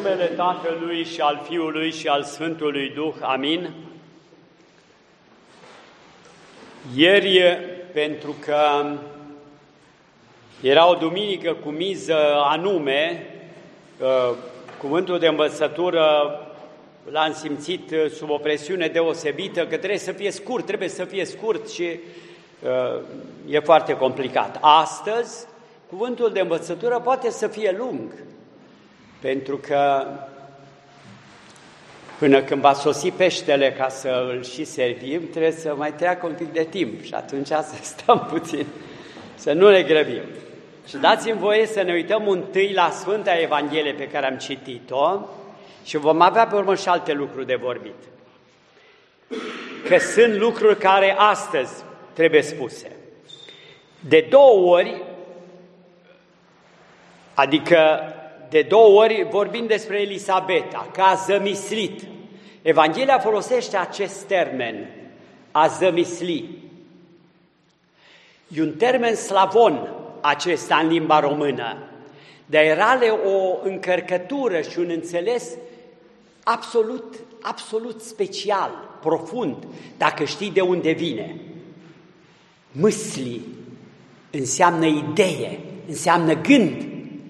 numele Tatălui și al Fiului și al Sfântului Duh. Amin. Ieri, pentru că era o duminică cu miză anume, cuvântul de învățătură l-am simțit sub o presiune deosebită, că trebuie să fie scurt și e foarte complicat. Astăzi, cuvântul de învățătură poate să fie lung, pentru că până când va sosi peștele ca să îl și servim, trebuie să mai treacă un pic de timp și atunci să stăm puțin, să nu ne grăbim. Și dați-mi voie să ne uităm întâi la Sfânta Evanghelie pe care am citit-o și vom avea pe urmă și alte lucruri de vorbit. Că sunt lucruri care astăzi trebuie spuse. De două ori vorbim despre Elisabeta, că a zămislit. Evanghelia folosește acest termen, a zămisli. E un termen slavon acesta în limba română, dar are o încărcătură și un înțeles absolut special, profund, dacă știi de unde vine. Мысli înseamnă idee, înseamnă gând.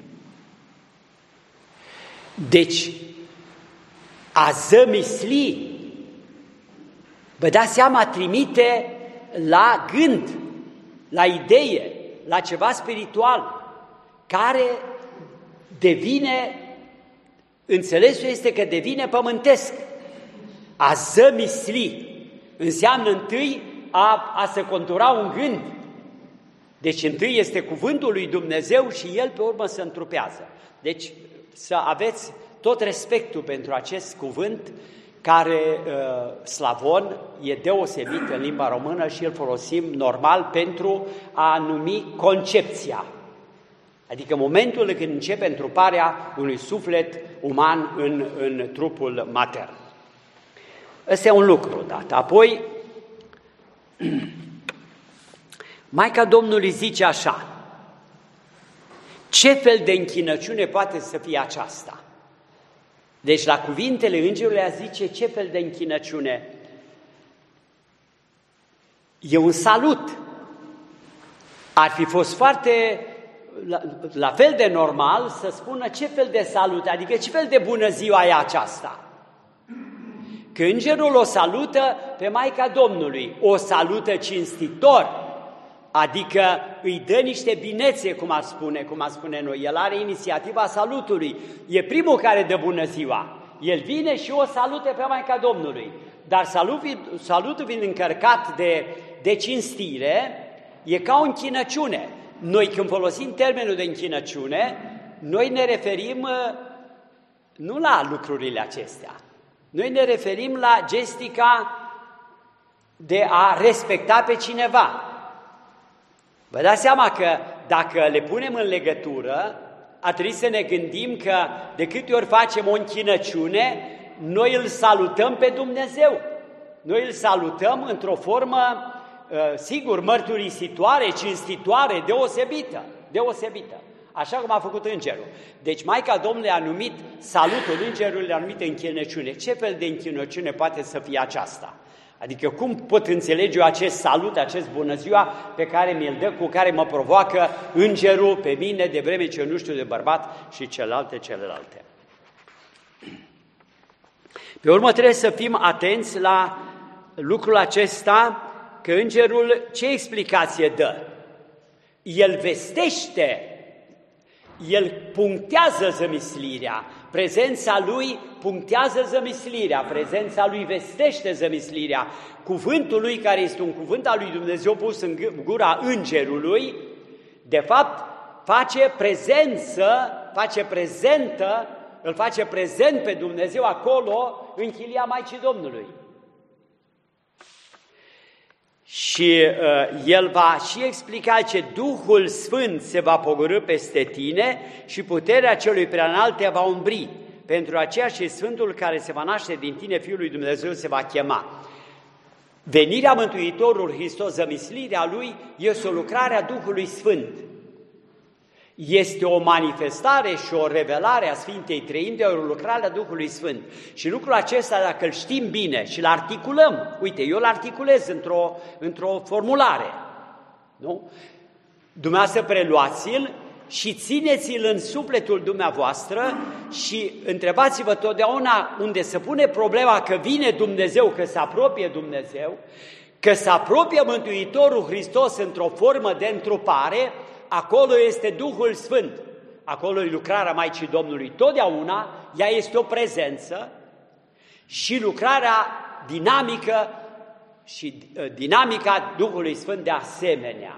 Deci, a zămisli, vă dați seama, trimite la gând, la idee, la ceva spiritual, care devine, înțelesul este că devine pământesc. A zămisli înseamnă întâi a se contura un gând. Deci întâi este cuvântul lui Dumnezeu și el pe urmă se întrupează. Deci să aveți tot respectul pentru acest cuvânt care, slavon, e deosebit în limba română și îl folosim normal pentru a numi concepția. Adică momentul când începe întruparea unui suflet uman în trupul matern. Ăsta e un lucru dat. Apoi, Maica Domnului zice așa: ce fel de închinăciune poate să fie aceasta? Deci la cuvintele îngerului a zice ce fel de închinăciune? E un salut. Ar fi fost foarte la fel de normal să spună ce fel de salut, adică ce fel de bună ziua e aceasta. Că îngerul o salută pe Maica Domnului, o salută cinstitor, adică îi dă niște binețe, cum ar spune noi. El are inițiativa salutului, e primul care dă bună ziua. El vine și o salută pe Maica Domnului, dar salutul fiind încărcat de cinstire, e ca o închinăciune. Noi când folosim termenul de închinăciune, noi ne referim nu la lucrurile acestea. Noi ne referim la gestica de a respecta pe cineva. Vă dați seama că dacă le punem în legătură, ar trebui să ne gândim că de câte ori facem o închinăciune, noi îl salutăm pe Dumnezeu. Noi îl salutăm într-o formă, sigur, mărturisitoare, cinstitoare, deosebită. Așa cum a făcut îngerul. Deci Maica Domnului a numit salutul îngerului, a numit închinăciune. Ce fel de închinăciune poate să fie aceasta? Adică cum pot înțelege eu acest salut, acest bună ziua pe care mi-l dă, cu care mă provoacă îngerul pe mine, de vreme ce eu nu știu de bărbat și celelalte. Pe urmă trebuie să fim atenți la lucrul acesta, că îngerul ce explicație dă? El vestește, el punctează zămislirea, prezența lui punctează zămislirea, prezența lui vestește zămislirea. Cuvântul lui, care este un cuvânt al lui Dumnezeu pus în gura îngerului, de fapt îl face prezent pe Dumnezeu acolo în chilia Maicii Domnului. Și el va și explica ce Duhul Sfânt se va pogorî peste tine și puterea celui preanalt te va umbri. Pentru aceea și Sfântul care se va naște din tine, Fiul lui Dumnezeu, se va chema. Venirea Mântuitorului Hristos, zămislirea Lui, este o lucrare a Duhului Sfânt. Este o manifestare și o revelare a Sfintei Treimi, o lucrare a Duhului Sfânt. Și lucrul acesta, dacă îl știm bine și îl articulăm, uite, eu îl articulez într-o formulare, nu? Dumneavoastră preluați-l și țineți-l în sufletul dumneavoastră și întrebați-vă totdeauna unde se pune problema că vine Dumnezeu, că se apropie Dumnezeu, că se apropie Mântuitorul Hristos într-o formă de întrupare, acolo este Duhul Sfânt, acolo e lucrarea Maicii Domnului. Totdeauna ea este o prezență și lucrarea dinamică și dinamica Duhului Sfânt de asemenea.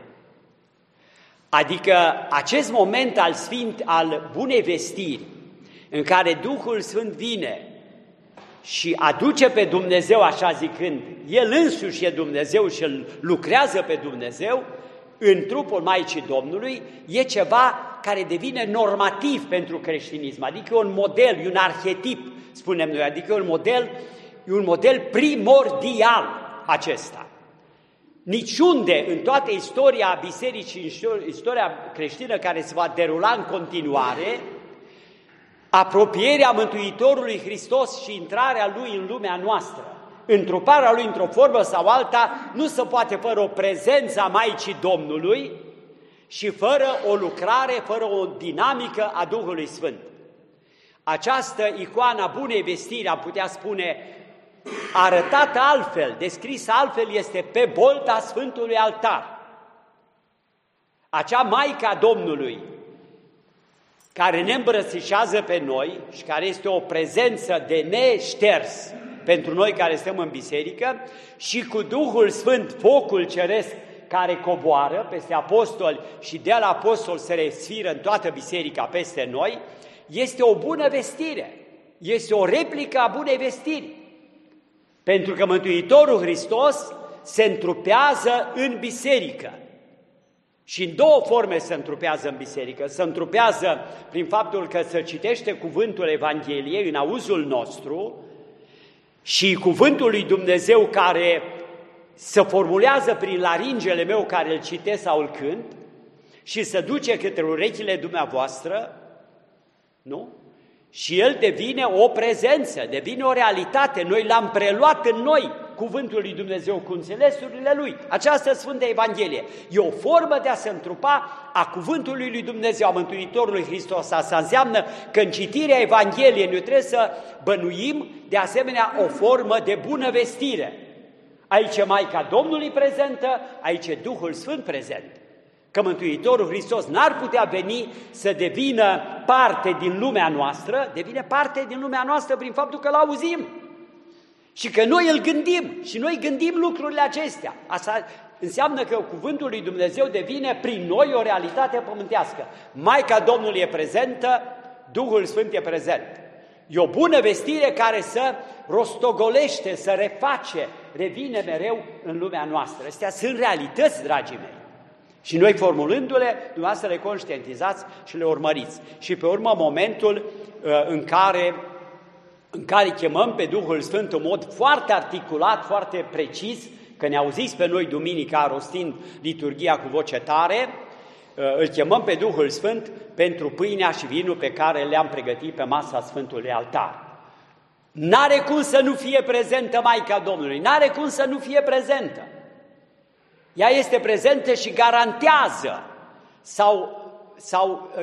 Adică acest moment al bunei vestiri, în care Duhul Sfânt vine și aduce pe Dumnezeu, așa zicând, El însuși e Dumnezeu și îl lucrează pe Dumnezeu, în trupul Maicii Domnului, e ceva care devine normativ pentru creștinism, adică un model, un arhetip, spunem noi, adică un model primordial acesta. Niciunde în toată istoria bisericii, în istoria creștină care se va derula în continuare, apropierea Mântuitorului Hristos și intrarea Lui în lumea noastră, întruparea Lui într-o formă sau alta, nu se poate fără o prezență a Maicii Domnului și fără o lucrare, fără o dinamică a Duhului Sfânt. Această icoană a bunei vestiri, am putea spune, arătată altfel, descrisă altfel, este pe bolta Sfântului Altar. Acea Maică a Domnului, care ne îmbrățișează pe noi și care este o prezență de neșters pentru noi care stăm în biserică, și cu Duhul Sfânt, focul ceresc care coboară peste apostoli și de la apostol se resfiră în toată biserica peste noi, este o bună vestire, este o replică a bunei vestiri. Pentru că Mântuitorul Hristos se întrupează în biserică. Și în două forme se întrupează în biserică. Se întrupează prin faptul că se citește cuvântul Evangheliei în auzul nostru și cuvântul lui Dumnezeu care se formulează prin laringele meu care îl citesc sau îl cânt și se duce către urechile dumneavoastră, nu? Și el devine o prezență, devine o realitate. Noi l-am preluat în noi, cuvântul lui Dumnezeu, cu înțelesurile lui. Această Sfântă Evanghelie e o formă de a se întrupa a cuvântului lui Dumnezeu, a Mântuitorului Hristos. Asta înseamnă că în citirea Evangheliei noi trebuie să bănuim de asemenea o formă de bună vestire. Aici e Maica Domnului prezentă, aici e Duhul Sfânt prezent. Că Mântuitorul Hristos n-ar putea veni să devină parte din lumea noastră, devine parte din lumea noastră prin faptul că l-auzim și că noi îl gândim și noi gândim lucrurile acestea. Asta înseamnă că cuvântul lui Dumnezeu devine prin noi o realitate pământească. Maica Domnului e prezentă, Duhul Sfânt e prezent. E o bună vestire care să rostogolește, să reface, revine mereu în lumea noastră. Astea sunt realități, dragii mei. Și noi, formulându-le, dumneavoastră le conștientizați și le urmăriți. Și pe urmă, momentul în care chemăm pe Duhul Sfânt în mod foarte articulat, foarte precis, că ne auziți pe noi duminica rostind liturghia cu voce tare, îl chemăm pe Duhul Sfânt pentru pâinea și vinul pe care le-am pregătit pe masa Sfântului Altar. N-are cum să nu fie prezentă Maica Domnului, n-are cum să nu fie prezentă. Ea este prezentă și garantează sau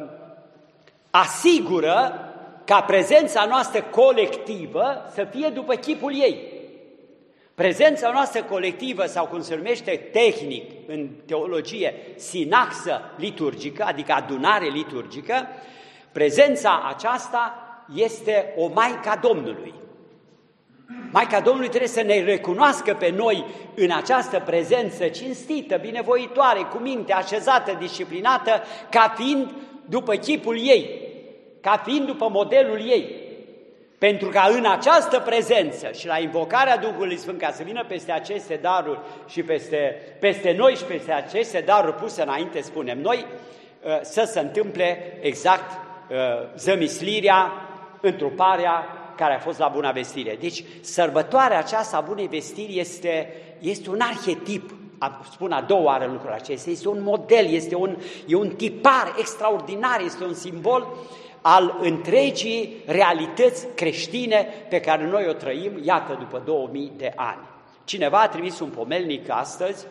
asigură ca prezența noastră colectivă să fie după chipul ei. Prezența noastră colectivă, sau cum se numește tehnic în teologie, sinaxă liturgică, adică adunare liturgică, prezența aceasta este o Maică a Domnului. Maica Domnului trebuie să ne recunoască pe noi în această prezență cinstită, binevoitoare, cu minte așezată, disciplinată, ca fiind după chipul ei, ca fiind după modelul ei. Pentru că în această prezență și la invocarea Duhului Sfânt, ca să vină peste aceste daruri și peste noi și peste aceste daruri puse înainte, spunem noi, să se întâmple exact zămislirea, întruparea care a fost la Buna Vestire. Deci, sărbătoarea aceasta a Bunei Vestiri este un arhetip spun a doua oară lucrul acesta, este un model, e un tipar extraordinar, este un simbol al întregii realități creștine pe care noi o trăim, iată, după 2000 de ani. Cineva a trimis un pomelnic astăzi,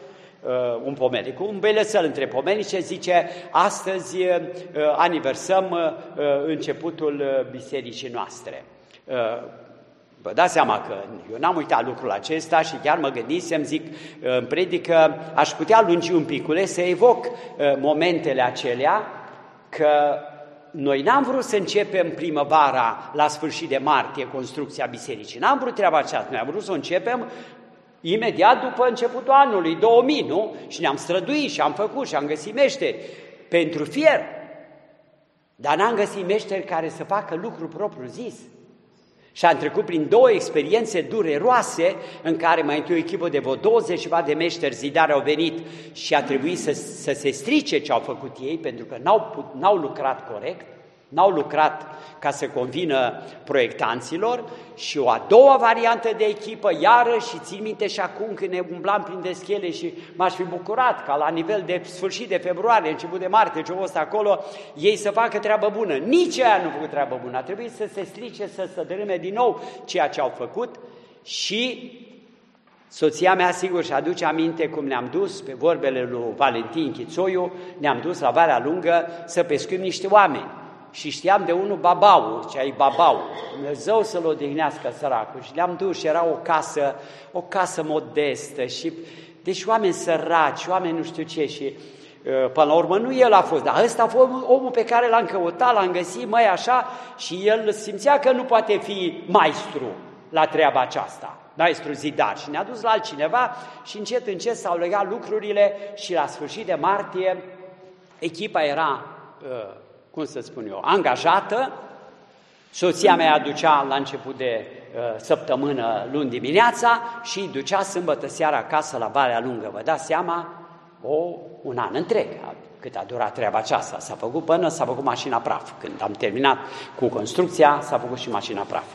un băiețel între pomelnice, zice, astăzi aniversăm începutul bisericii noastre. Vă dați seama că eu n-am uitat lucrul acesta și chiar mă gândisem, zic, în predică aș putea lungi un picule să evoc momentele acelea, că noi n-am vrut să începem primăvara la sfârșit de martie construcția bisericii, n-am vrut treaba aceasta, noi am vrut să o începem imediat după începutul anului 2000, nu? Și ne-am străduit și am făcut și am găsit meșteri pentru fier, dar n-am găsit meșteri care să facă lucru propriu-zis. Și am trecut prin două experiențe dureroase în care mai întâi o echipă de vreo 20 ceva de meșteri zidari au venit și a trebuit să se strice ce au făcut ei, pentru că n-au lucrat corect, n-au lucrat ca să convină proiectanților, și o a doua variantă de echipă, iarăși, și țin minte și acum când ne umblam prin deschele și m-aș fi bucurat ca la nivel de sfârșit de februarie, început de martie, ce fost acolo, ei să facă treabă bună. Nici aia nu a făcut treabă bună, a trebuit să se strice, să se dărâme din nou ceea ce au făcut. Și soția mea, sigur, și aduce aminte cum ne-am dus, pe vorbele lui Valentin Chițoiu, ne-am dus la Valea Lungă să pescuim niște oameni. Și știam de unul Babau, ce ai Babau, Dumnezeu să-l odihnească săracul. Și le-am dus și era o casă modestă, și deci oameni săraci, oameni nu știu ce, și până la urmă nu el a fost, dar ăsta a fost omul pe care l-am căutat, l-am găsit, măi, așa, și el simțea că nu poate fi maestru la treaba aceasta, maestru zidar, și ne-a dus la altcineva și încet, încet s-au legat lucrurile și la sfârșit de martie echipa era cum să spun eu, angajată. Soția mea aducea la început de săptămână luni dimineața și îi ducea sâmbătă seara acasă la Valea Lungă. Vă dați seama, un an întreg cât a durat treaba aceasta. S-a făcut până s-a făcut mașina praf. Când am terminat cu construcția, s-a făcut și mașina praf.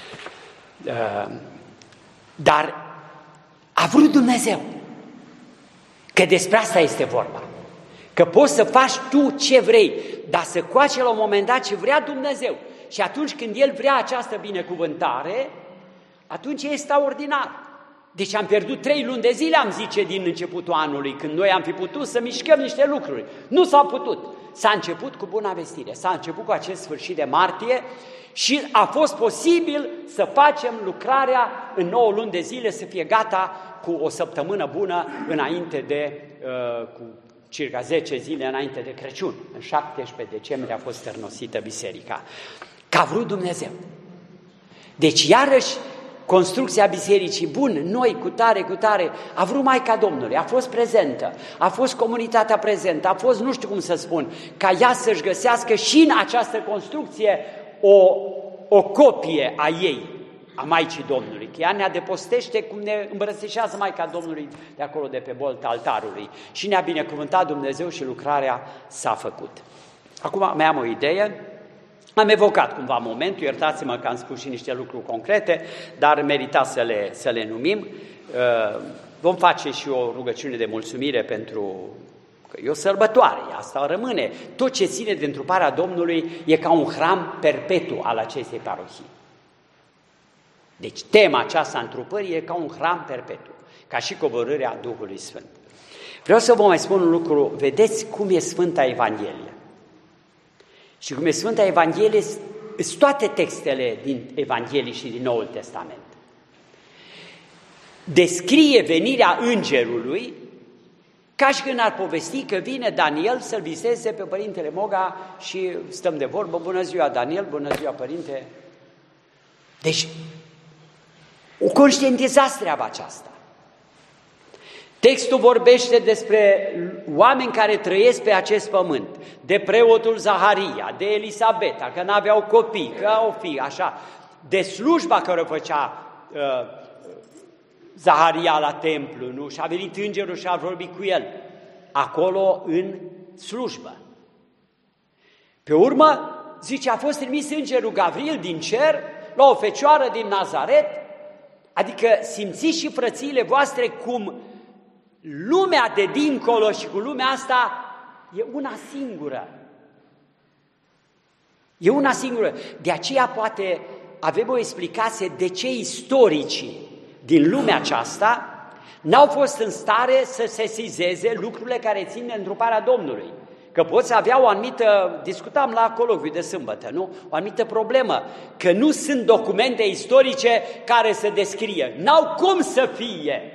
Dar a vrut Dumnezeu, că despre asta este vorba. Că poți să faci tu ce vrei, dar să coace la un moment dat ce vrea Dumnezeu. Și atunci când El vrea această binecuvântare, atunci e extraordinar. Deci am pierdut 3 luni de zile, am zice, din începutul anului, când noi am fi putut să mișcăm niște lucruri. Nu s-a putut. S-a început cu buna vestire, s-a început cu acest sfârșit de martie și a fost posibil să facem lucrarea în 9 luni de zile, să fie gata cu o săptămână bună înainte de... cu circa 10 zile înainte de Crăciun. În 17 decembrie a fost tărnosită biserica. Că a vrut Dumnezeu. Deci, iarăși, construcția bisericii, bun, noi, cu tare, a vrut Maica Domnului, a fost prezentă, a fost comunitatea prezentă, a fost, nu știu cum să spun, ca ea să-și găsească și în această construcție o copie a ei, a Maicii Domnului, că ea ne adepostește cum ne îmbrățișează Maica Domnului de acolo, de pe bolta altarului, și ne-a binecuvântat Dumnezeu și lucrarea s-a făcut. Acum mai am o idee, am evocat cumva momentul, iertați-mă că am spus și niște lucruri concrete, dar merita să le numim. Vom face și o rugăciune de mulțumire pentru că e o sărbătoare, asta rămâne. Tot ce ține de întruparea Domnului e ca un hram perpetu al acestei parohii. Deci tema aceasta a întrupării e ca un hram perpetu, ca și coborârea Duhului Sfânt. Vreau să vă mai spun un lucru, vedeți cum e Sfânta Evanghelie. Și cum e Sfânta Evanghelie, sunt toate textele din Evanghelii și din Noul Testament. Descrie venirea îngerului ca și când ar povesti că vine Daniel să-l viseze pe Părintele Moga și stăm de vorbă, bună ziua Daniel, bună ziua Părinte. Deci, o conștientizați treaba aceasta. Textul vorbește despre oameni care trăiesc pe acest pământ, de preotul Zaharia, de Elisabeta, că n-aveau copii, că au fi așa, de slujba care o făcea Zaharia la templu, nu? Și a venit îngerul și a vorbit cu el, acolo în slujbă. Pe urmă, zice, a fost trimis îngerul Gavril din cer la o fecioară din Nazaret, adică simțiți și frățiile voastre cum lumea de dincolo și cu lumea asta e una singură. E una singură. De aceea poate avem o explicație de ce istoricii din lumea aceasta n-au fost în stare să sesizeze lucrurile care țin de întruparea Domnului. Că poți avea o anumită, discutam la colocviu de sâmbătă, nu? O anumită problemă, că nu sunt documente istorice care să descrie. N-au cum să fie.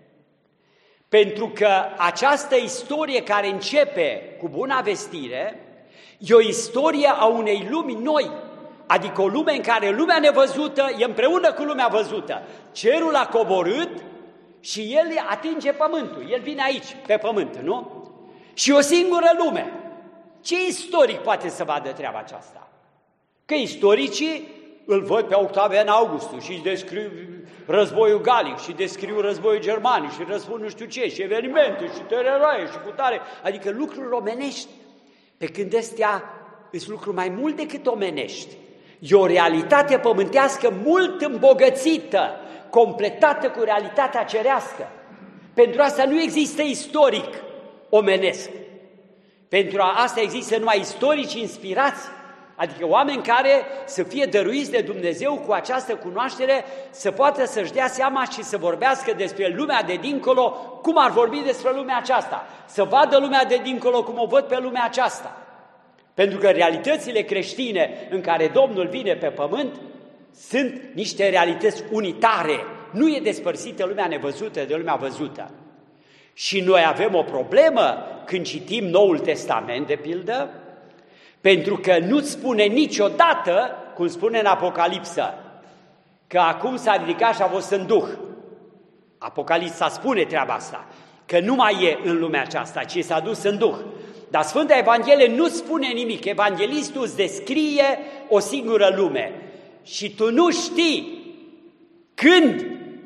Pentru că această istorie care începe cu Buna Vestire e o istorie a unei lumi noi, adică o lume în care lumea nevăzută e împreună cu lumea văzută. Cerul a coborât și el atinge pământul, el vine aici, pe pământ, nu? Și o singură lume. Ce istoric poate să vadă treaba aceasta? Că istoricii îl văd pe Octavian Augustus și descriu războiul galic și descriu războiul germanic și răspund nu știu ce, și evenimente, și tereroaie, și putare, adică lucruri omenești. Pe când astea sunt lucruri mai mult decât omenești. E o realitate pământească mult îmbogățită, completată cu realitatea cerească. Pentru asta nu există istoric omenesc. Pentru asta există numai istorici inspirați, adică oameni care să fie dăruiți de Dumnezeu cu această cunoaștere, să poată să-și dea seama și să vorbească despre lumea de dincolo, cum ar vorbi despre lumea aceasta, să vadă lumea de dincolo cum o văd pe lumea aceasta. Pentru că realitățile creștine în care Domnul vine pe pământ sunt niște realități unitare, nu e despărțită lumea nevăzută de lumea văzută. Și noi avem o problemă când citim Noul Testament, de pildă, pentru că nu-ți spune niciodată, cum spune în Apocalipsă, că acum s-a ridicat și a fost în Duh. Apocalipsa spune treaba asta, că nu mai e în lumea aceasta, ci s-a dus în Duh. Dar Sfânta Evanghelie nu spune nimic, evanghelistul îți descrie o singură lume și tu nu știi când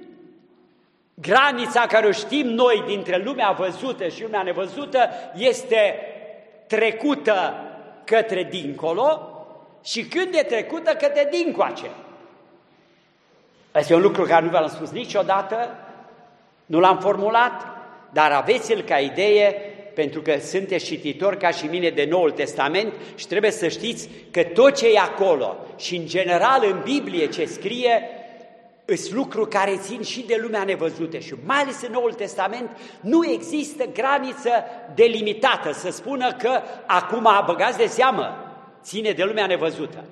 granița care o știm noi dintre lumea văzută și lumea nevăzută este trecută către dincolo și când e trecută către dincoace. Asta e un lucru care nu v-am spus niciodată, nu l-am formulat, dar aveți-l ca idee, pentru că sunteți cititori ca și mine de Noul Testament și trebuie să știți că tot ce e acolo și în general în Biblie ce scrie, sunt lucruri care țin și de lumea nevăzută și mai ales în Noul Testament nu există graniță delimitată să spună că acum băgați de seamă, ține de lumea nevăzută.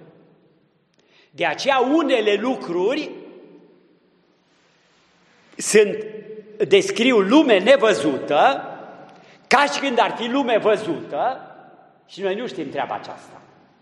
De aceea unele lucruri descriu lume nevăzută ca și când ar fi lume văzută și noi nu știm treaba aceasta.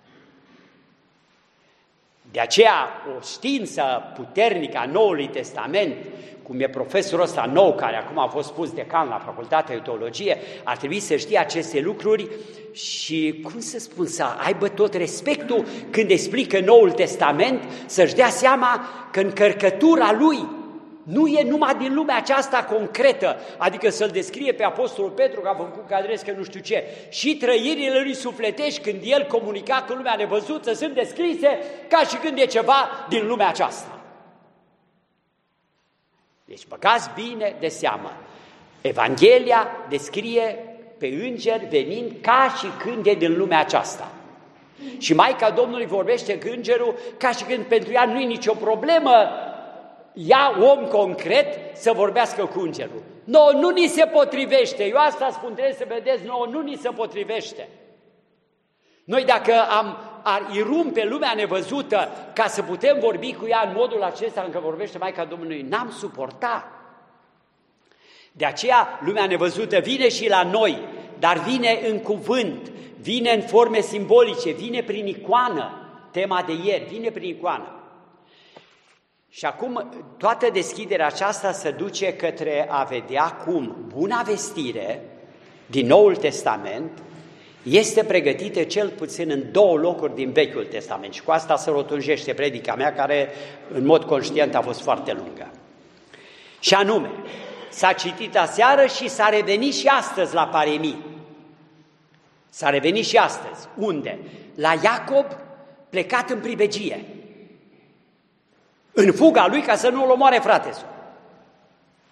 De aceea, o știință puternică a Noului Testament, cum e profesorul ăsta nou, care acum a fost pus decan la Facultatea de Teologie, ar trebui să știe aceste lucruri și, cum să spun, să aibă tot respectul când explică Noul Testament, să-și dea seama că încărcătura lui nu e numai din lumea aceasta concretă, adică să-l descrie pe Apostolul Petru că a făcut cadres că nu știu ce, și trăirile lui sufletești când el comunica cu lumea nevăzută sunt descrise ca și când e ceva din lumea aceasta. Deci băgați bine de seamă, Evanghelia descrie pe îngeri venind ca și când e din lumea aceasta. Și Maica Domnului vorbește cu îngerul ca și când pentru ea nu e nicio problemă ia om concret să vorbească cu îngerul. Nouă nu ni se potrivește, eu asta spun, trebuie să vedeți, nouă nu ni se potrivește. Noi dacă ar irumpe lumea nevăzută ca să putem vorbi cu ea în modul acesta în care vorbește Maica Domnului, n-am suportat. De aceea lumea nevăzută vine și la noi, dar vine în cuvânt, vine în forme simbolice, vine prin icoană, tema de ieri, vine prin icoană. Și acum toată deschiderea aceasta se duce către a vedea cum Buna Vestire din Noul Testament este pregătită cel puțin în două locuri din Vechiul Testament. Și cu asta se rotunjește predica mea, care în mod conștient a fost foarte lungă. Și anume, s-a citit aseară și s-a revenit și astăzi la Paremii. S-a revenit și astăzi. Unde? La Iacob plecat în pribegie. În fuga lui ca să nu-l omoare frate-sul.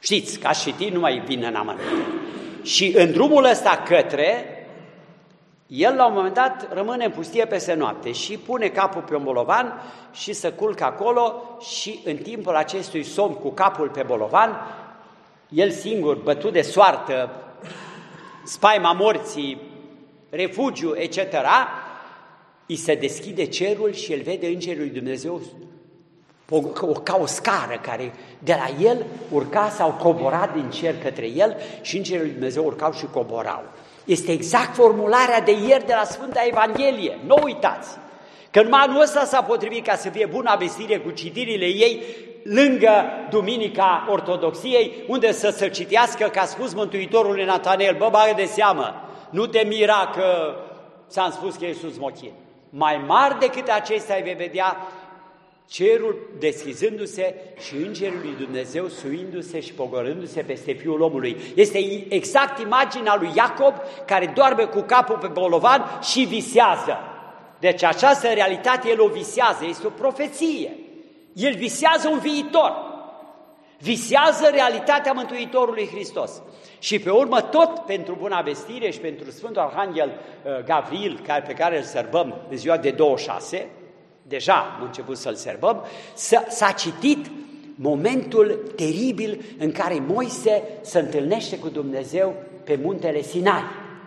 Știți, că ați citit, nu mai vin în amănunte. Și în drumul ăsta către, el la un moment dat rămâne în pustie peste noapte și pune capul pe un bolovan și se culcă acolo și în timpul acestui somn cu capul pe bolovan, el singur, bătut de soartă, spaima morții, refugiu, etc., îi se deschide cerul și el vede Îngerul lui Dumnezeu ca o scară care de la el urca sau coborat din cer către el și Îngerul lui Dumnezeu urcau și coborau. Este exact formularea de ieri de la Sfânta Evanghelie. Nu uitați că numai anul ăsta s-a potrivit ca să fie Buna Vestire cu citirile ei lângă Duminica Ortodoxiei, unde să se citească, că a spus Mântuitorul lui Natanel, bă, bagă de seamă, nu te mira că ți-am spus că Iisus mochin. Mai mari decât acestea vei vedea cerul deschizându-se și Îngerul lui Dumnezeu suindu-se și pogorându-se peste Fiul omului. Este exact imaginea lui Iacob care doarme cu capul pe bolovan și visează. Deci această realitate el o visează, este o profeție. El visează un viitor. Visează realitatea Mântuitorului Hristos. Și pe urmă tot pentru Buna Vestire și pentru Sfântul Arhanghel Gavril, pe care îl sărbăm în ziua de 26, deja am început să-l sărbăm, s-a citit momentul teribil în care Moise se întâlnește cu Dumnezeu pe muntele Sinai,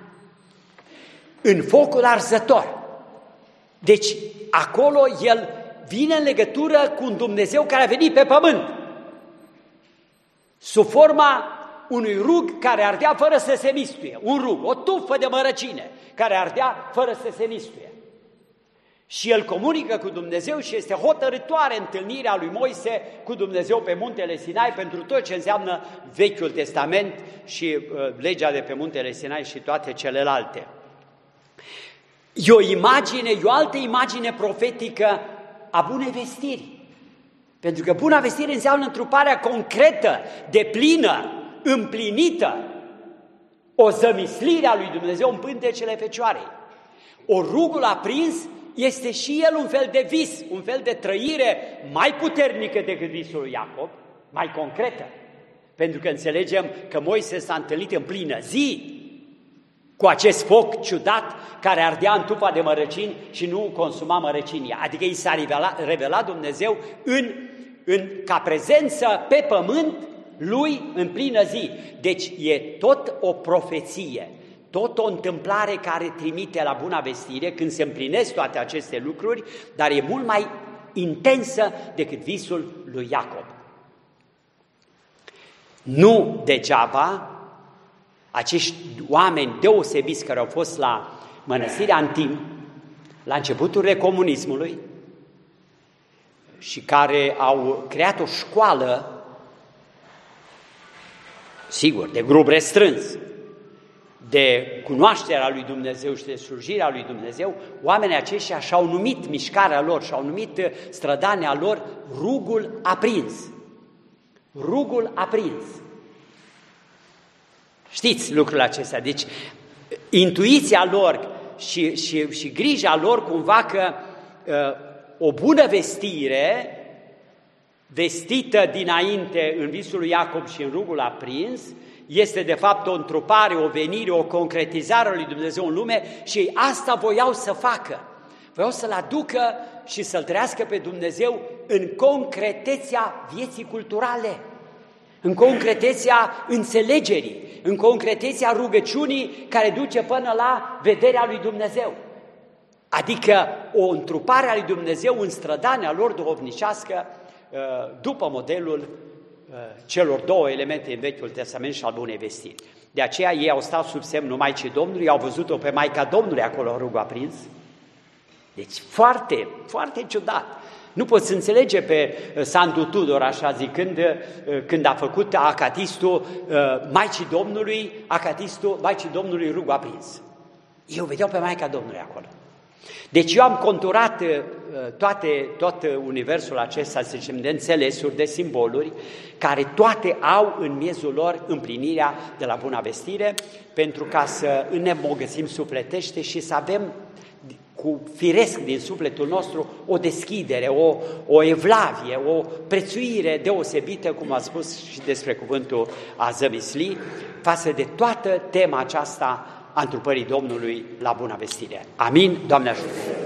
în focul arzător. Deci acolo el vine în legătură cu un Dumnezeu care a venit pe pământ, sub forma unui rug care ardea fără să se mistuie, un rug, o tufă de mărăcine care ardea fără să se mistuie. Și el comunică cu Dumnezeu și este hotărâtoare întâlnirea lui Moise cu Dumnezeu pe muntele Sinai pentru tot ce înseamnă Vechiul Testament și legea de pe muntele Sinai și toate celelalte. E o imagine, e o altă imagine profetică a Bunei Vestiri. Pentru că Buna Vestire înseamnă întruparea concretă, deplină, împlinită, o zămislire a lui Dumnezeu în pântecele Fecioarei. O rugul aprins este și el un fel de vis, un fel de trăire mai puternică decât visul lui Iacob, mai concretă. Pentru că înțelegem că Moise s-a întâlnit în plină zi cu acest foc ciudat care ardea în tufa de mărăcini și nu consuma mărăcinia. Adică i s-a revelat Dumnezeu ca prezență pe pământ lui în plină zi. Deci e tot o profeție, tot o întâmplare care trimite la Buna Vestire când se împlinesc toate aceste lucruri, dar e mult mai intensă decât visul lui Iacob. Nu degeaba acești oameni deosebiți care au fost la mănăstirea Antim, la începuturile comunismului și care au creat o școală, sigur, de grup restrâns, de cunoașterea lui Dumnezeu și de slujirea lui Dumnezeu, oamenii aceștia și-au numit mișcarea lor, și-au numit strădania lor rugul aprins. Rugul aprins. Știți lucrul acesta. Deci, intuiția lor și grija lor cumva că o bună vestire, vestită dinainte în visul lui Iacob și în rugul aprins, este de fapt o întrupare, o venire, o concretizare a lui Dumnezeu în lume și ei asta voiau să facă. Voiau să-L aducă și să-L trăiască pe Dumnezeu în concretețea vieții culturale, în concretețea înțelegerii, în concretețea rugăciunii care duce până la vederea lui Dumnezeu. Adică o întrupare a lui Dumnezeu în strădania lor duhovnicească după modelul celor două elemente în Vechiul Testament și al Bunei Vestiri. De aceea ei au stat sub semnul Maicii Domnului, au văzut-o pe Maica Domnului acolo în rugul aprins. Deci foarte, foarte ciudat. Nu poți înțelege pe Santu Tudor așa zicând, când a făcut acatistul Maicii Domnului, acatistul Maicii Domnului rugul aprins. Eu vedeau pe Maica Domnului acolo. Deci eu am conturat tot universul acesta, să zicem, de înțelesuri, de simboluri, care toate au în miezul lor împlinirea de la Buna Vestire, pentru ca să ne îmbogățim sufletește și să avem cu firesc din sufletul nostru o deschidere, o evlavie, o prețuire deosebită, cum a spus și despre cuvântul a zămisli, față de toată tema aceasta a întrupării Domnului la Bună Vestire. Amin, Doamne ajută!